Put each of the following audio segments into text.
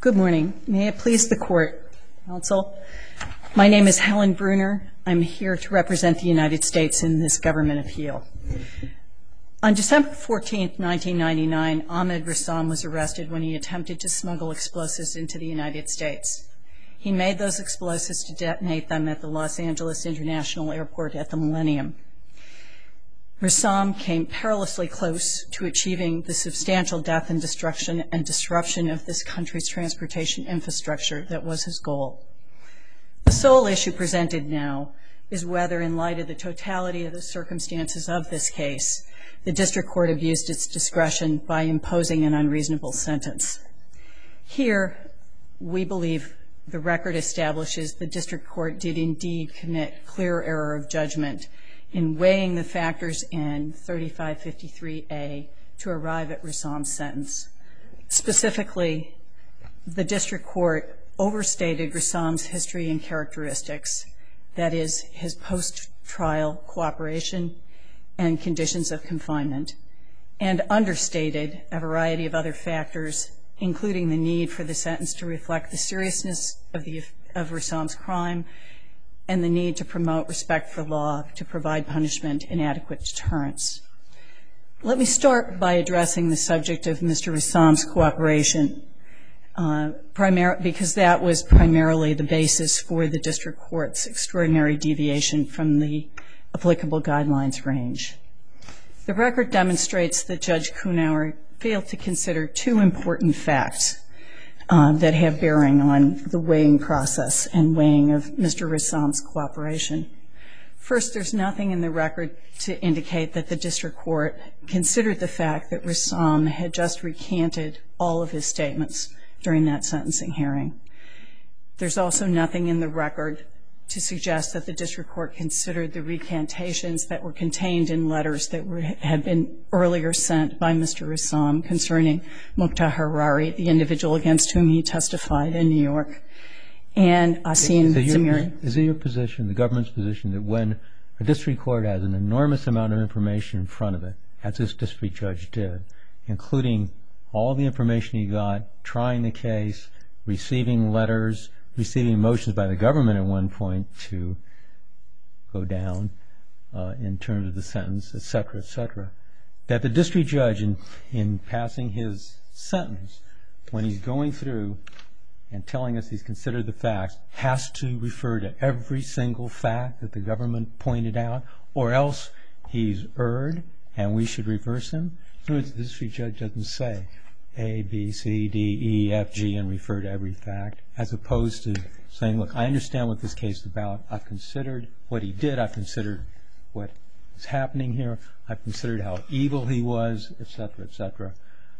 Good morning. May it please the Court, Counsel. My name is Helen Bruner. I'm here to represent the United States in this government appeal. On December 14, 1999, Ahmed Ressam was arrested when he attempted to smuggle explosives into the United States. He made those explosives to detonate them at the Los Angeles International Airport at the Millennium. Ressam came perilously close to achieving the substantial death and destruction and disruption of this country's transportation infrastructure that was his goal. The sole issue presented now is whether, in light of the totality of the circumstances of this case, the District Court abused its discretion by imposing an unreasonable sentence. Here, we believe the record establishes the District Court did indeed commit clear error of judgment in weighing the factors in 3553A to arrive at Ressam's sentence. Specifically, the District Court overstated Ressam's history and characteristics, that is, his post-trial cooperation and conditions of confinement, and understated a variety of other factors, including the need for the sentence to reflect the seriousness of Ressam's crime and the need to promote respect for law to provide punishment and adequate deterrence. Let me start by addressing the subject of Mr. Ressam's cooperation, because that was primarily the basis for the District Court's extraordinary deviation from the applicable guidelines range. The record demonstrates that Judge Kuhnauer failed to consider two important facts that have bearing on the weighing process and weighing of Mr. Ressam's cooperation. First, there's nothing in the record to indicate that the District Court considered the fact that Ressam had just recanted all of his statements during that sentencing hearing. There's also nothing in the record to suggest that the District Court considered the recantations that were contained in letters that had been earlier sent by Mr. Ressam concerning Mukhtar Harari, the individual against whom he testified in New York, and Asim Zamiri. Is it your position, the government's position, that when a District Court has an enormous amount of information in front of it, as this district judge did, including all the information he got, trying the case, receiving letters, receiving motions by the government at one point to go down in terms of the sentence, et cetera, that the district judge, in passing his sentence, when he's going through and telling us he's considered the facts, has to refer to every single fact that the government pointed out, or else he's erred and we should reverse him? In other words, the district judge doesn't say A, B, C, D, E, F, G, and refer to every fact, as opposed to saying, look, I understand what this case is about. I've considered what he did. I've considered what is happening here. I've considered how evil he was, et cetera,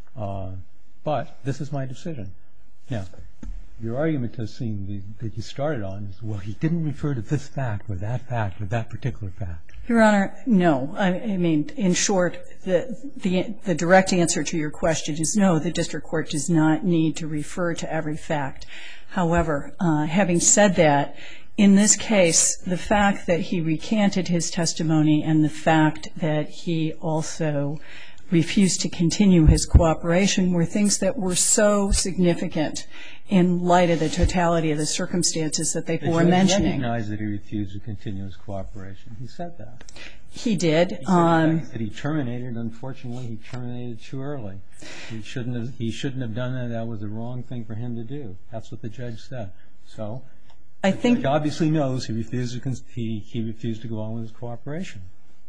but this is my decision. Now, your argument that you started on is, well, he didn't refer to this fact or that particular fact. Your Honor, no. I mean, in short, the direct answer to your question is no, the District Court does not need to refer to every fact. However, having said that, in this case, the fact that he recanted his testimony and the fact that he also refused to continue his cooperation were things that were so significant in light of the totality of the circumstances that they were mentioning. He recognized that he refused to continue his cooperation. He said that. He did. He said that he terminated. Unfortunately, he terminated too early. He shouldn't have done that. That was the wrong thing for him to do. That's what the judge said. So the judge obviously knows he refused to go on with his cooperation.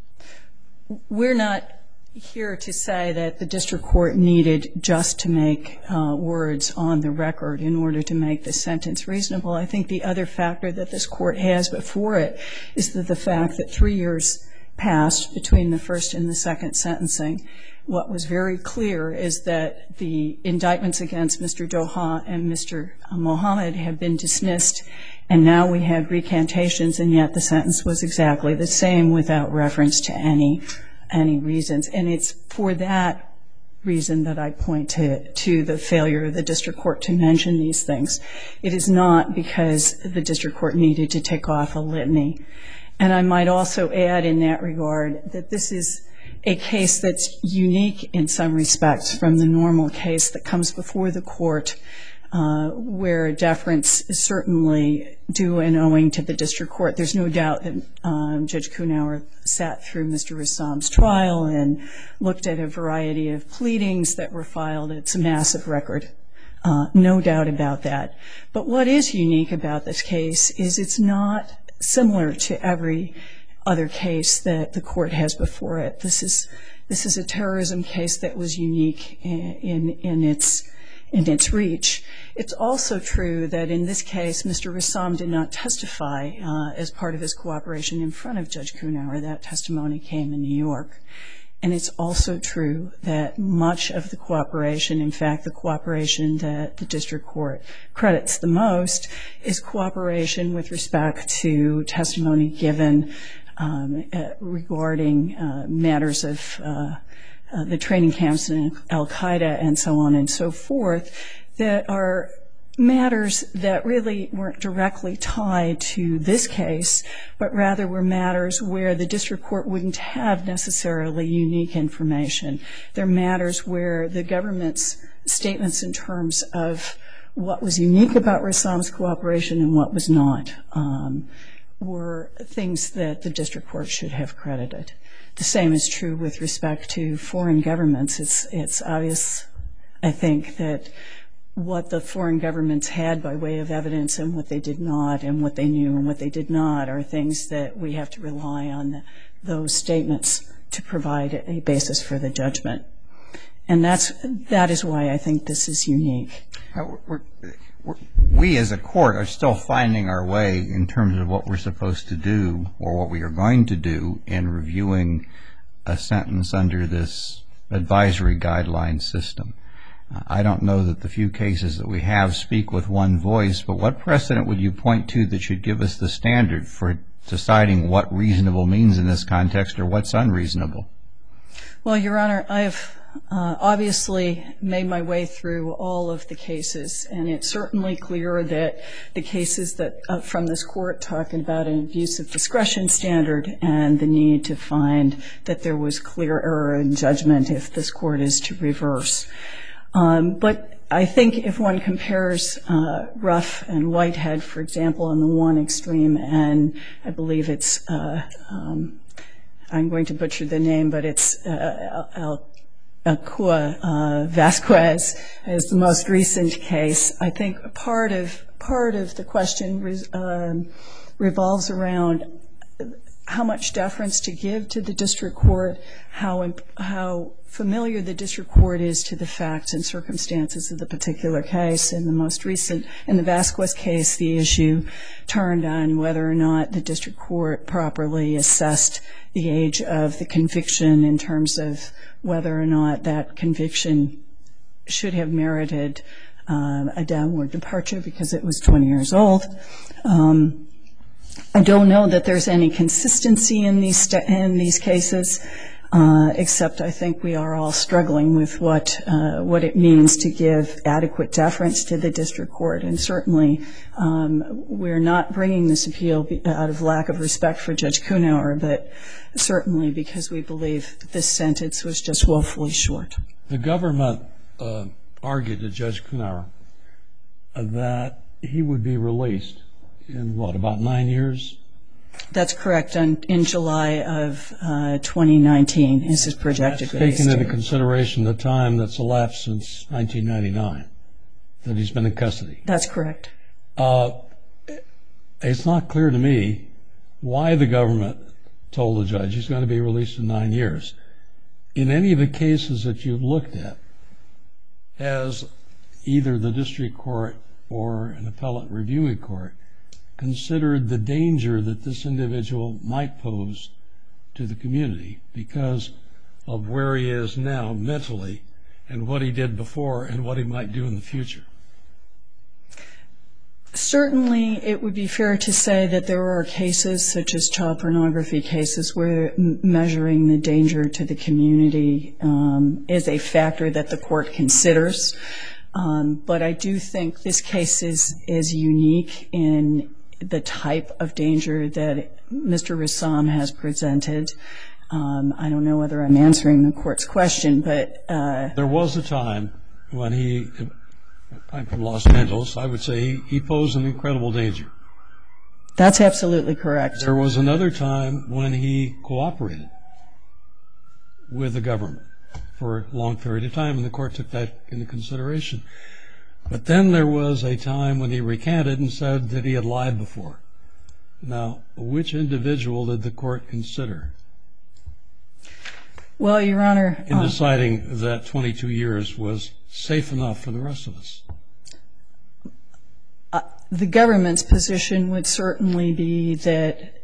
We're not here to say that the District Court needed just to make words on the record in order to make the sentence reasonable. I think the other factor that this Court has before it is that the fact that 3 years passed between the first and the second sentencing. What was very clear is that the indictments against Mr. Doha and Mr. Mohammed had been dismissed, and now we had recantations, and yet the sentence was exactly the same without reference to any reasons. And it's for that reason that I point to the failure of the District Court to mention these things. It is not because the District Court needed to take off a litany. And I might also add in that regard that this is a case that's unique in some respects from the normal case that comes before the Court where deference is certainly due and owing to the district court. There's no doubt that Judge Kuhnauer sat through Mr. Rassam's trial and looked at a variety of pleadings that were filed. It's a massive record. No doubt about that. But what is unique about this case is it's not similar to every other case that the court has before it. This is a terrorism case that was unique in its reach. It's also true that in this case, Mr. Rassam did not testify as part of his cooperation in front of Judge Kuhnauer. That testimony came in New York. And it's also true that much of the cooperation, in fact, the cooperation that the district court credits the most, is cooperation with respect to testimony given regarding matters of the training camps in Al-Qaeda and so on and so forth, that are matters that really weren't directly tied to this case, but rather were matters where the district court wouldn't have necessarily unique information. They're matters where the government's statements in terms of what was unique about Rassam's cooperation and what was not were things that the district court should have credited. The same is true with respect to foreign governments. It's obvious, I think, that what the foreign governments had by way of evidence and what they did not, and what they knew and what they did not, are things that we have to rely on those statements to provide a basis for the judgment. And that is why I think this is unique. We as a court are still finding our way in terms of what we're supposed to do or what we are going to do in reviewing a sentence under this advisory guideline system. I don't know that the few cases that we have speak with one voice, but what precedent would you point to that should give us the standard for deciding what reasonable means in this context or what's unreasonable? Well, Your Honor, I've obviously made my way through all of the cases, and it's certainly clear that the cases that from this court talking about an abuse of discretion standard and the need to find that there was clear error in judgment if this court is to reverse. But I think if one compares Ruff and Whitehead, for example, on the one extreme, and I believe it's, I'm going to butcher the name, but it's Alcua Vasquez as the most recent case. I think part of the question revolves around how much deference to give to the district court, how familiar the district court is to the facts and circumstances of the particular case. In the most recent, in the Vasquez case, the issue turned on whether or not the district court properly assessed the age of the conviction in terms of whether or not that conviction should have merited a downward departure because it was 20 years old. I don't know that there's any consistency in these cases, except I think we are all struggling with what it means to give adequate deference to the district court. And certainly we're not bringing this appeal out of lack of respect for Judge Kuhnauer, but certainly because we believe that this sentence was just woefully short. The government argued to Judge Kuhnauer that he would be released in, what, about 9 years? That's correct. In July of 2019 is his projected release date. Taking into consideration the time that's elapsed since 1999 that he's been in custody. That's correct. It's not clear to me why the government told the judge he's going to be released in 9 years. In any of the cases that you've looked at, has either the district court or an appellate reviewing court considered the danger that this individual might pose to the community because of where he is now mentally and what he did before and what he might do in the future? Certainly it would be fair to say that there are cases such as child pornography cases where measuring the danger to the community is a factor that the court considers. But I do think this case is unique in the type of danger that Mr. Rassam has presented. I don't know whether I'm answering the court's question, but... There was a time when he I'm from Los Angeles, I would say he posed an incredible danger. That's absolutely correct. There was another time when he cooperated with the government for a long period of time, and the court took that into consideration. But then there was a time when he recanted and said that he had lied before. Now, which individual did the court consider? Well, Your Honor, in deciding that 22 years was safe enough for the rest of us? The government's position would certainly be that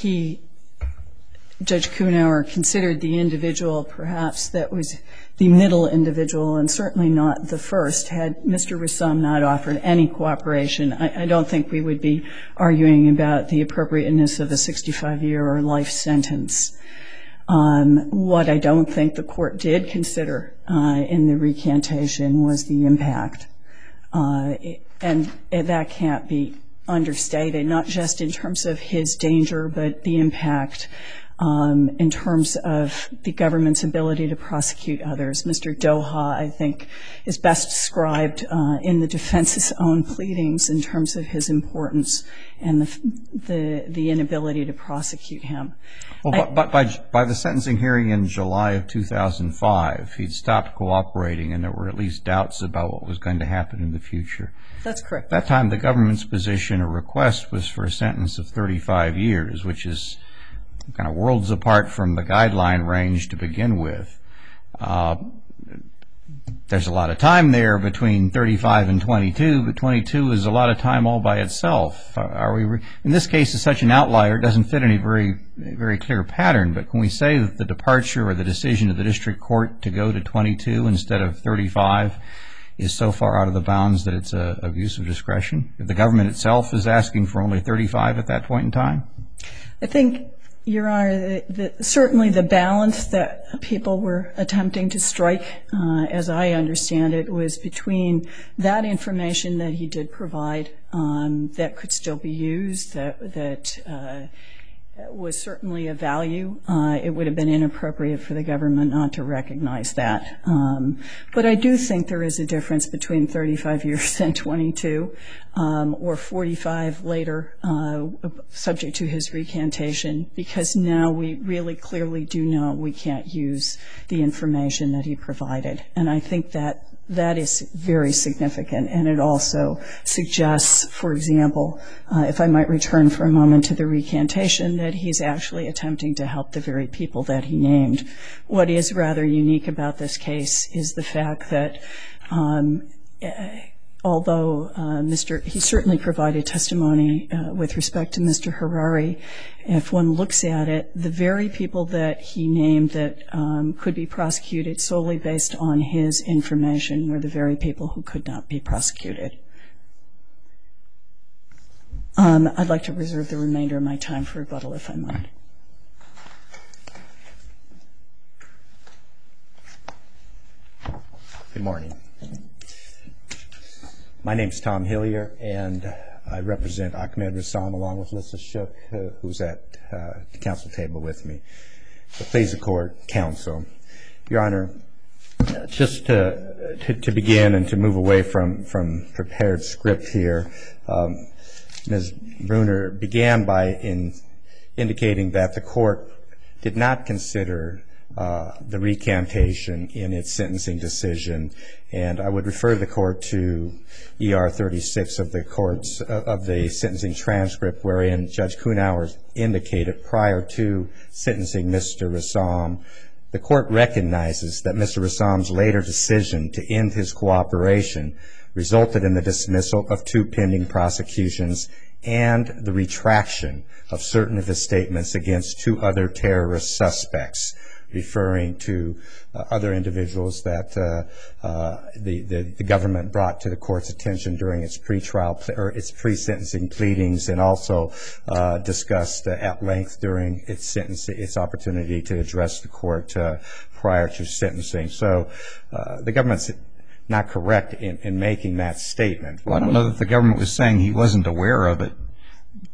Judge Kuhnauer considered the individual perhaps that was the middle individual and certainly not the first. Had Mr. Rassam not offered any cooperation, I don't think we would be arguing about the appropriateness of a 65-year or life sentence. What I don't think the court did consider in the recantation was the impact. And that can't be understated, not just in terms of his danger, but the impact in terms of the government's ability to prosecute others. Mr. Doha, I think, is best described in the defense's own pleadings in terms of his importance and the inability to prosecute him. Well, by the sentencing hearing in July of 2005, he'd stopped cooperating and there were at least doubts about what was going to happen in the future. That's correct. At that time, the government's position or request was for a sentence of 35 years, which is kind of worlds apart from the guideline range to begin with. There's a lot of time there between 35 and 22, but 22 is a lot of time all by itself. In this case, it's such an outlier, it doesn't fit any very clear pattern, but can we say that the departure or the decision of the district court to go to 22 instead of 35 is so far out of the bounds that it's an abuse of discretion? If the government itself is asking for only 35 at that point in time? I think, Your Honor, certainly the balance that people were attempting to strike, as I understand it, was between that information that he did provide that could still be used, that was certainly of value. It would have been inappropriate for the government not to recognize that. But I do think there is a difference between 35 years and 22, or 45 later, subject to his recantation, because now we really clearly do know we can't use the information that he provided. And I think that is very significant, and it also suggests, for example, if I might return for a moment to the recantation, that he's actually attempting to help the very people that he named. What is rather unique about this case is the fact that although he certainly provided testimony with respect to Mr. Harari, if one looks at it, the very people that he named that could be prosecuted solely based on his information were the very people who could not be prosecuted. I'd like to reserve the remainder of my time for rebuttal, if I might. Good morning. My name is Tom Hillier, and I represent Ahmed Rassam along with Lissa Shook, who's at the council table with me. So please, the court, counsel. Your Honor, just to begin and to move away from prepared script here, Ms. Bruner began by indicating that the court did not consider the recantation in its sentencing decision, and I would refer the court to ER 36 of the sentencing transcript, wherein Judge Kuhnauer indicated prior to sentencing Mr. Rassam, the court recognizes that Mr. Rassam's later decision to end his cooperation resulted in the dismissal of 2 pending prosecutions and the retraction of certain of his statements against 2 other terrorist suspects, referring to other individuals that the government brought to the court's attention during its pre-sentencing pleadings, and also discussed at length during its opportunity to address the court prior to sentencing. So the government's not correct in making that statement. Well, I don't know that the government was saying he wasn't aware of it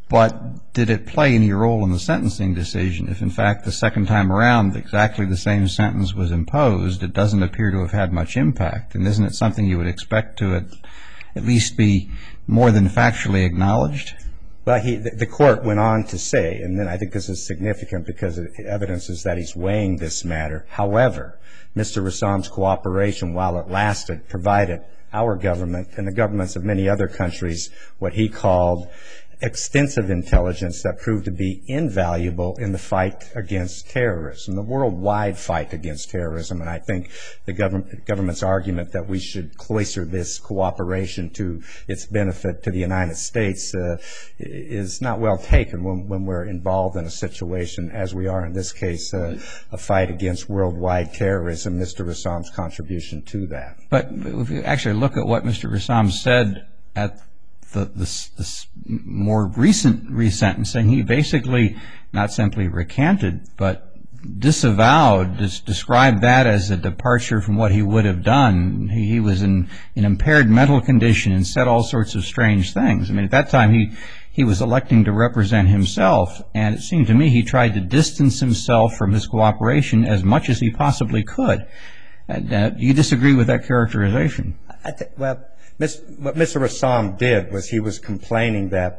But did it play any role in the sentencing decision? If, in fact, the second time around exactly the same sentence was imposed, it doesn't appear to have had much impact. And isn't it something you would expect to at least be more than factually acknowledged? Well, the court went on to say, and then I think this is significant because it evidences that he's weighing this matter. However, Mr. Rassam's cooperation, while it lasted, provided our government and the governments of many other countries what he called extensive intelligence that proved to be invaluable in the fight against terrorism, the worldwide fight against terrorism. And I think the government's argument that we should cloister this cooperation to its benefit to the United States is not well taken when we're involved in a situation, as we are in this case, a fight against worldwide terrorism, Mr. Rassam's contribution to that. But if you actually look at what Mr. Rassam said at the more recent resentencing, he basically not simply recanted, but disavowed, described that as a departure from what he would have done. He was in an impaired mental condition and said all sorts of strange things. I mean, at that time, he was electing to represent himself, and it seemed to me he tried to distance himself from his cooperation as much as he possibly could. Do you disagree with that characterization? Well, what Mr. Rassam did was he was complaining that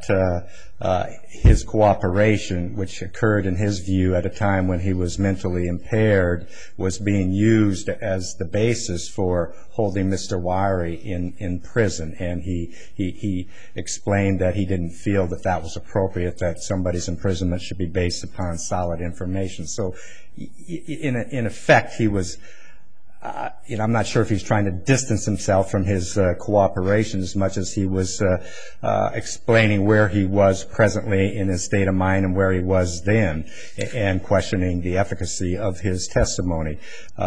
his cooperation, which occurred in his view at a time when he was mentally impaired, was being used as the basis for holding Mr. Wyrie in prison. And he explained that he didn't feel that that was appropriate, that somebody's imprisonment should be based upon solid information. So in effect, he was... I'm not sure if he's trying to distance himself from his cooperation as much as he was explaining where he was presently in his state of mind and where he was then, and questioning the efficacy of his testimony.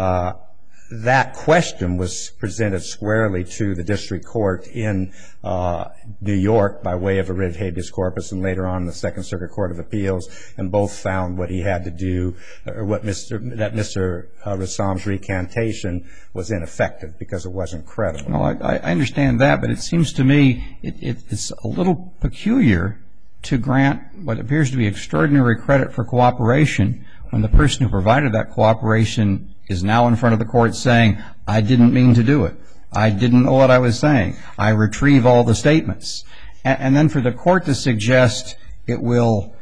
That question was presented squarely to the district court in New York by way of a writ of habeas corpus, and later on the Second Circuit Court of Appeals, and both found what he had to do, or that Mr. Rassam's recantation was ineffective because it wasn't credible. Well, I understand that, but it seems to me it's a little peculiar to grant what appears to be extraordinary credit for cooperation when the person who provided that cooperation is now in front of the court saying, I didn't mean to do it. I didn't know what I was saying. I retrieve all the statements. And then for the court to suggest it will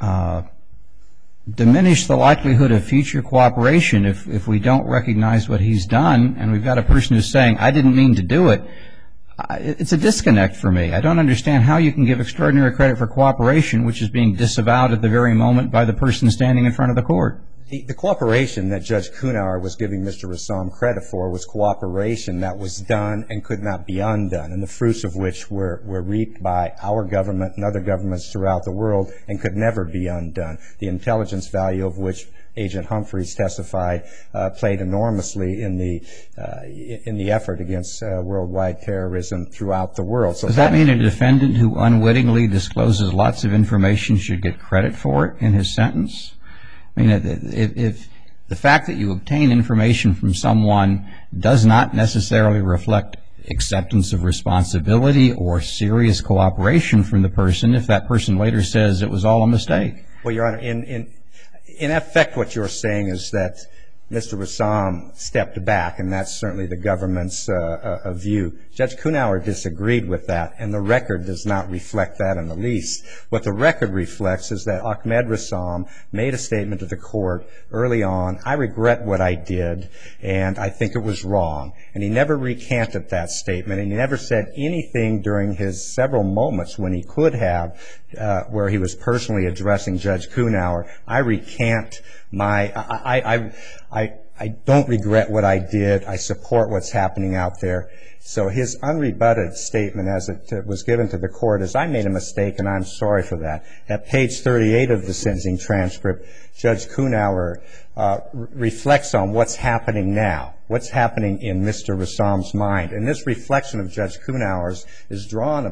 diminish the likelihood of future cooperation if we don't recognize what he's done, and we've got a person who's saying, I didn't mean to do it, it's a disconnect for me. I don't understand how you can give extraordinary credit for cooperation which is being disavowed at the very moment by the person standing in front of the court. The cooperation that Judge Kuhnauer was giving Mr. Rassam credit for was cooperation that was done and could not be undone, and the fruits of which were reaped by our government and other governments throughout the world and could never be undone. The intelligence value of which Agent Humphreys testified played enormously in the effort against worldwide terrorism throughout the world. So does that mean a defendant who unwittingly discloses lots of information should get credit for it in his sentence? I mean, if the fact that you obtain information from someone does not necessarily reflect acceptance of responsibility or serious cooperation from the person, if that person later says it was all a mistake. Well, Your Honor, in effect what you're saying is that Mr. Rassam stepped back, and that's certainly the government's view. Judge Kuhnauer disagreed with that, and the record does not reflect that in the least. What the record reflects is that Ahmed Rassam made a statement to the court early on, I regret what I did, and I think it was wrong. And he never recanted that statement, and he never said anything during his several moments when he could have, where he was personally addressing Judge Kuhnauer. I recant my, I don't regret what I did. I support what's happening out there. So his unrebutted statement as it was given to the court is, I made a mistake and I'm sorry for that. At page 38 of the sentencing transcript, Judge Kuhnauer reflects on what's happening now. what's happening in Mr. Rassam's mind. And this reflection of Judge Kuhnauer's is drawn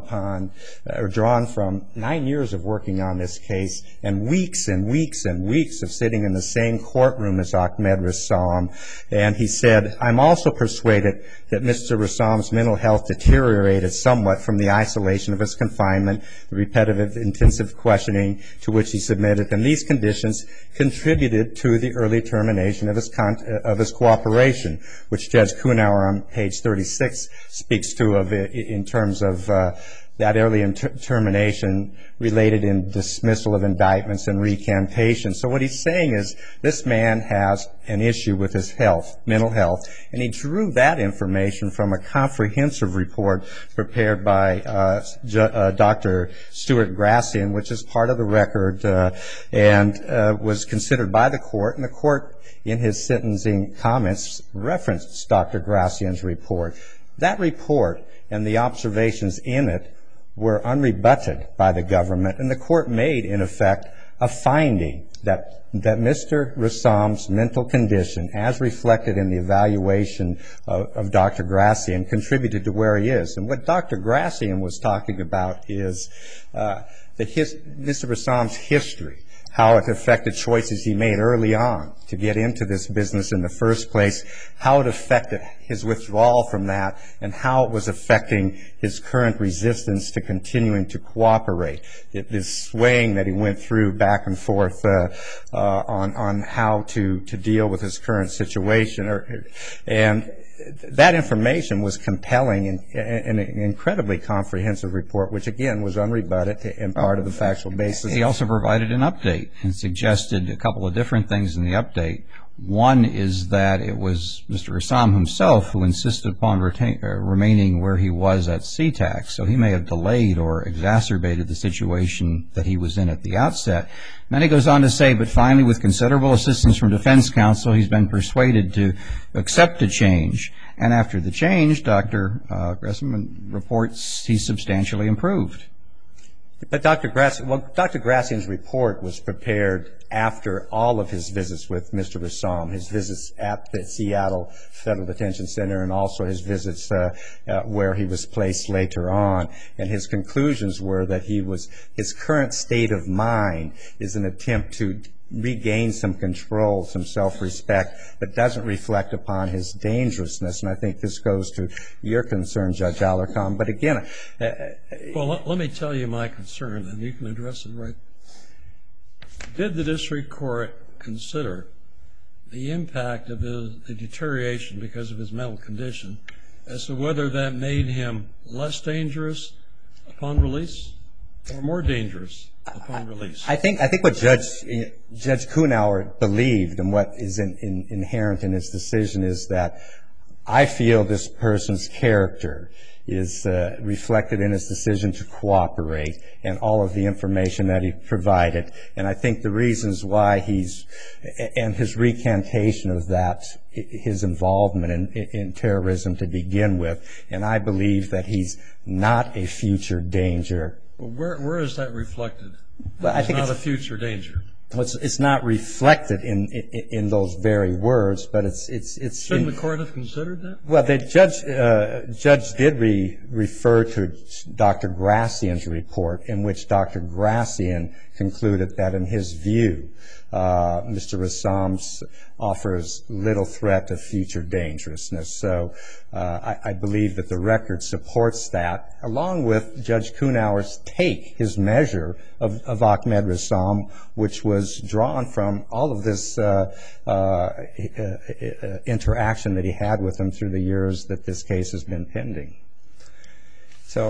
from 9 years of working on this case and weeks and weeks and weeks of sitting in the same courtroom as Ahmed Rassam. And he said, I'm also persuaded that Mr. Rassam's mental health deteriorated somewhat from the isolation of his confinement, the repetitive intensive questioning to which he submitted, and these conditions contributed to the early termination of his cooperation, which Judge Kuhnauer on page 36 speaks to in terms of that early termination related in dismissal of indictments and recantation. So what he's saying is this man has an issue with his health, mental health, and he drew that information from a comprehensive report prepared by Dr. Stuart Grassian, which is part of the record and was considered by the court, and the court in his sentencing comments referenced Dr. Grassian's report. That report and the observations in it were unrebutted by the government, and the court made, in effect, a finding that Mr. Rassam's mental condition, as reflected in the evaluation of Dr. Grassian, contributed to where he is. And what Dr. Grassian was talking about is Mr. Rassam's history, how it affected choices he made early on to get into this business in the first place, how it affected his withdrawal from that, and how it was affecting his current resistance to continuing to cooperate. This swaying that he went through back and forth on how to deal with his current situation. And that information was compelling and an incredibly comprehensive report, which again was unrebutted and part of the factual basis. He also provided an update and suggested a couple of different things in the update. One is that it was Mr. Rassam himself who insisted upon remaining where he was at CTAC, so he may have delayed or exacerbated the situation that he was in at the outset. And then he goes on to say, but finally, with considerable assistance from defense counsel, he's been persuaded to accept a change. And after the change, Dr. Grassian reports he's substantially improved. But Dr. Grassian's report was prepared after all of his visits with Mr. Rassam, his visits at the Seattle Federal Detention Center and also his visits where he was placed later on. And his conclusions were that his current state of mind is an attempt to regain some control, some self-respect, but doesn't reflect upon his dangerousness. And I think this goes to your concern, Judge Alarcon. But again... Well, let me tell you my concern, and you can address it right. Did the district court consider the impact of the deterioration because of his mental condition as to whether that made him less dangerous upon release or more dangerous upon release? I think what Judge Kuhnauer believed and what is inherent in his decision is that I feel this person's character is reflected in his decision to cooperate and all of the information that he provided. And I think the reasons why and his recantation of that, his involvement in terrorism to begin with, and I believe that he's not a future danger. Well, where is that reflected? Well, I think it's not a future danger. It's not reflected in those very words, but it's. Shouldn't the court have considered that? Well, the judge did refer to Dr. Grassian's report, in which Dr. Grassian concluded that, in his view, Mr. Rassam offers little threat of future dangerousness. So I believe that the record supports that, along with Judge Kuhnauer's take, his measure of Ahmed Rassam, which was drawn from all of this interaction that he had with him through the years that this case has been pending. So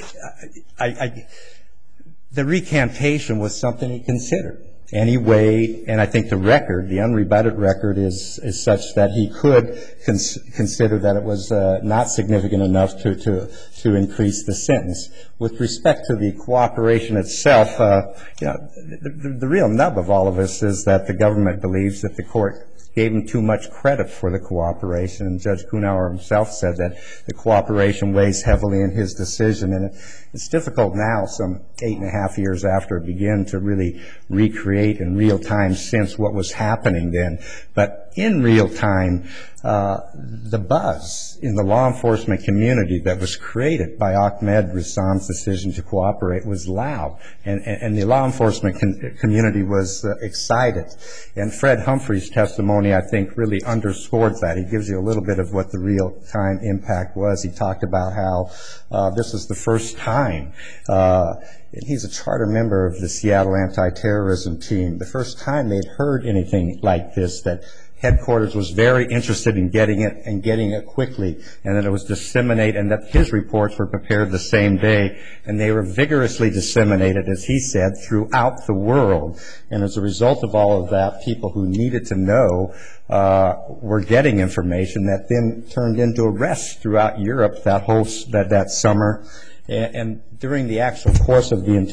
the recantation was something he considered. And he weighed, and I think the record, the unrebutted record, is such that he could consider that it was not significant enough to increase the sentence. With respect to the cooperation itself, the real nub of all of this is that the government believes that the court gave him too much credit for the cooperation, and Judge Kuhnauer himself said that the cooperation weighs heavily in his decision. And it's difficult now, some 8.5 years after it began, to really recreate in real time since what was happening then. But in real time, the buzz in the law enforcement community that was created by Ahmed Ressam's decision to cooperate was loud, and the law enforcement community was excited. And Fred Humphrey's testimony, I think, really underscored that. He gives you a little bit of what the real-time impact was. He talked about how this was the first time, and he's a charter member of the Seattle anti-terrorism team, the first time they'd heard anything like this, that headquarters was very interested in getting it and getting it quickly, and that it was disseminated, and that his reports were prepared the same day, and they were vigorously disseminated, as he said, throughout the world. And as a result of all of that, people who needed to know were getting information that then turned into arrests throughout Europe that summer. And during the actual course of the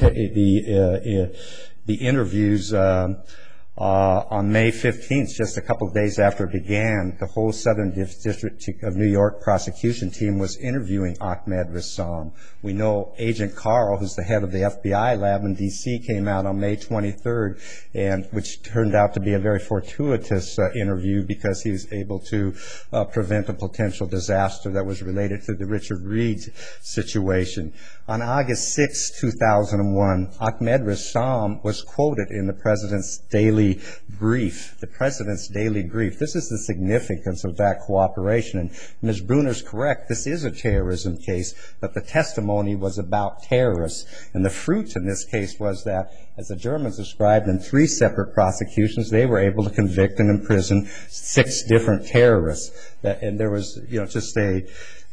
interviews on May 15th, just a couple of days after it began, the whole Southern District of New York prosecution team was interviewing Ahmed Ressam. We know Agent Carl, who's the head of the FBI lab in D.C., came out on May 23rd, and which turned out to be a very fortuitous interview because he was able to prevent a potential disaster that was related to the Richard Reed situation. On August 6, 2001, Ahmed Ressam was quoted in the President's daily brief. The President's daily brief. This is the significance of that cooperation. And Ms. Bruner's correct. This is a terrorism case, but the testimony was about terrorists. And the fruit in this case was that, as the Germans described in 3 separate prosecutions, they were able to convict and imprison 6 different terrorists. And there was, just a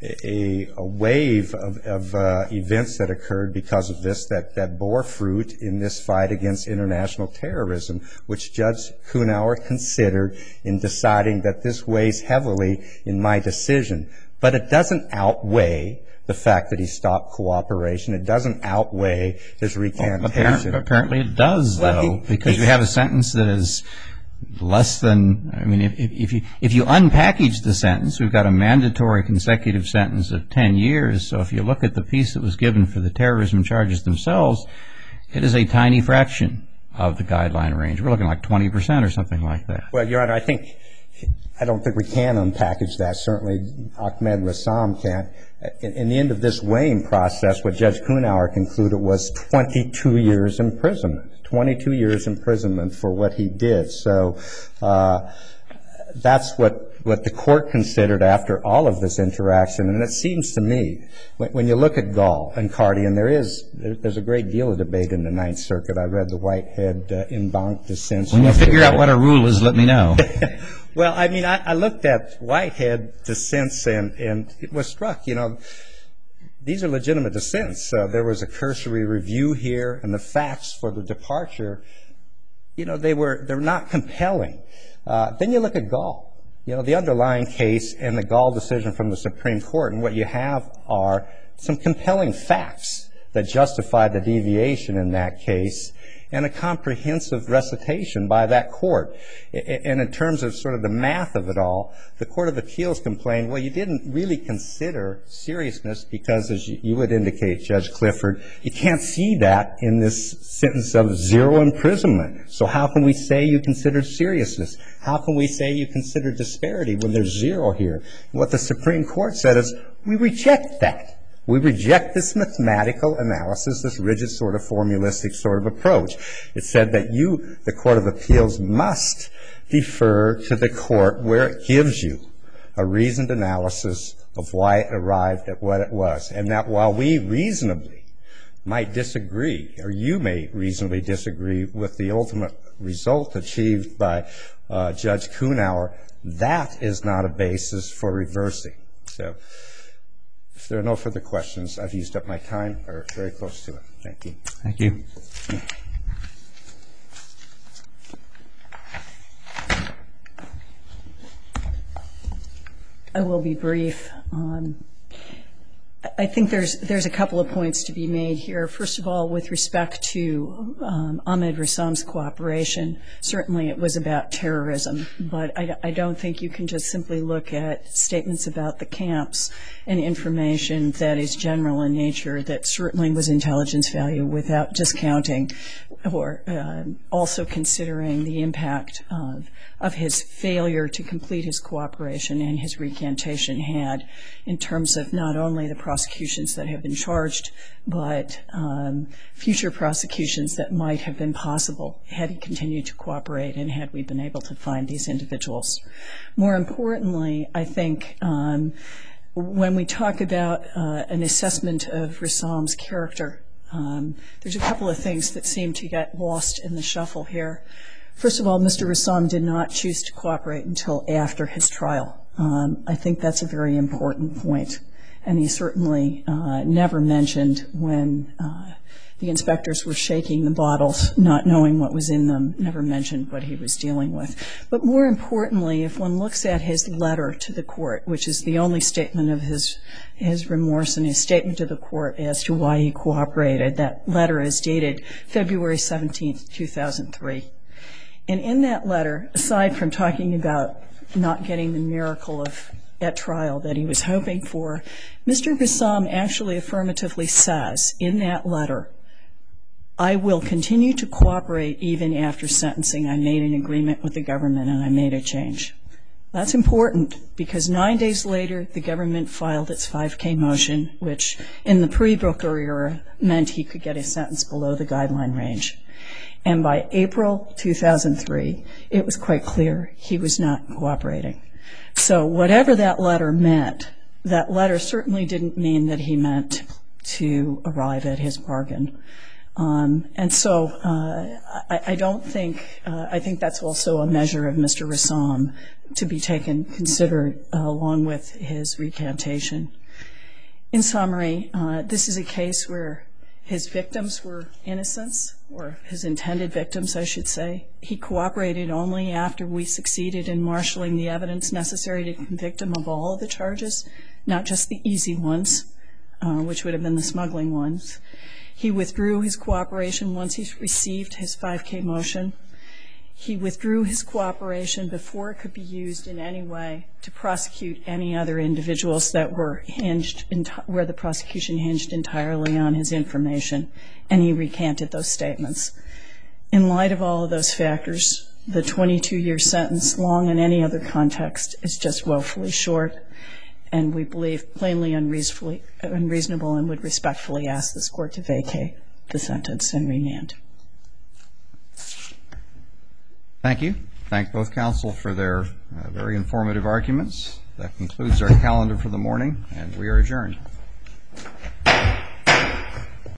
wave of events that occurred because of this that bore fruit in this fight against international terrorism, which Judge Kuhnauer considered in deciding that this weighs heavily in my decision. But it doesn't outweigh the fact that he stopped cooperation. It doesn't outweigh his recantation. Apparently it does, though, because you have a sentence that is less than, if you unpackage the sentence, we've got a mandatory consecutive sentence of 10 years. So if you look at the piece that was given for the terrorism charges themselves, it is a tiny fraction of the guideline range. We're looking like 20% or something like that. Well, Your Honor, I don't think we can unpackage that. Certainly Ahmed Ressam can't. In the end of this weighing process, what Judge Kuhnauer concluded was 22 years imprisonment. 22 years imprisonment for what he did. So that's what the court considered after all of this interaction. And it seems to me, when you look at Gall and Carty, and there's a great deal of debate in the Ninth Circuit. I read the Whitehead en banc dissent. When you figure out what a rule is, let me know. Well, I looked at Whitehead dissents and it was struck, these are legitimate dissents. There was a cursory review here, and the facts for the departure, they're not compelling. Then you look at Gall, the underlying case and the Gall decision from the Supreme Court, and what you have are some compelling facts that justify the deviation in that case, and a comprehensive recitation by that court. And in terms of sort of the math of it all, the Court of Appeals complained, well, you didn't really consider seriousness because, as you would indicate, Judge Clifford, you can't see that in this sentence of 0 imprisonment. So how can we say you considered seriousness? How can we say you considered disparity when there's 0 here? And what the Supreme Court said is, we reject that. We reject this mathematical analysis, this rigid sort of formulistic sort of approach. It said that the Court of Appeals, must defer to the court where it gives you a reasoned analysis of why it arrived at what it was. And that while we reasonably might disagree, or you may reasonably disagree with the ultimate result achieved by Judge Kuhnauer, that is not a basis for reversing. So if there are no further questions, I've used up my time, or very close to it. Thank you. Thank you. I will be brief. I think there's a couple of points to be made here. First of all, with respect to Ahmed Ressam's cooperation, certainly it was about terrorism, but I don't think you can just simply look at statements about the camps and information that is general in nature that certainly was intelligence value without discounting or also considering the impact of his failure to complete his cooperation and his recantation had in terms of not only the prosecutions that have been charged, but future prosecutions that might have been possible had he continued to cooperate and had we been able to find these individuals. More importantly, I think when we talk about an assessment of Ressam's character, there's a couple of things that seem to get lost in the shuffle here. First of all, Mr. Ressam did not choose to cooperate until after his trial. I think that's a very important point. And he certainly never mentioned when the inspectors were shaking the bottles, not knowing what was in them, never mentioned what he was dealing with. But more importantly, if one looks at his letter to the court, which is the only statement of his remorse and his statement to the court as to why he cooperated, that letter is dated February 17th, 2003. And in that letter, aside from talking about not getting the miracle at trial that he was hoping for, Mr. Ressam actually affirmatively says in that letter, I will continue to cooperate even after sentencing. I made an agreement with the government and I made a change. That's important because 9 days later, the government filed its 5K motion, which in the pre-Booker era meant he could get a sentence below the guideline range. And by April 2003, it was quite clear he was not cooperating. So whatever that letter meant, that letter certainly didn't mean that he meant to arrive at his bargain. And so I don't think, I think that's also a measure of Mr. Ressam to be considered along with his recantation. In summary, this is a case where his victims were innocents, or his intended victims, I should say. He cooperated only after we succeeded in marshaling the evidence necessary to convict him of all of the charges, not just the easy ones, which would have been the smuggling ones. He withdrew his cooperation once he received his 5K motion. He withdrew his cooperation before it could be used in any way to prosecute any other individuals that were where the prosecution hinged entirely on his information, and he recanted those statements. In light of all of those factors, the 22-year sentence, long in any other context, is just woefully short, and we believe plainly unreasonable and would respectfully ask this Court to vacate the sentence and remand. Thank you. Thank both counsel for their very informative arguments. That concludes our calendar for the morning, and we are adjourned.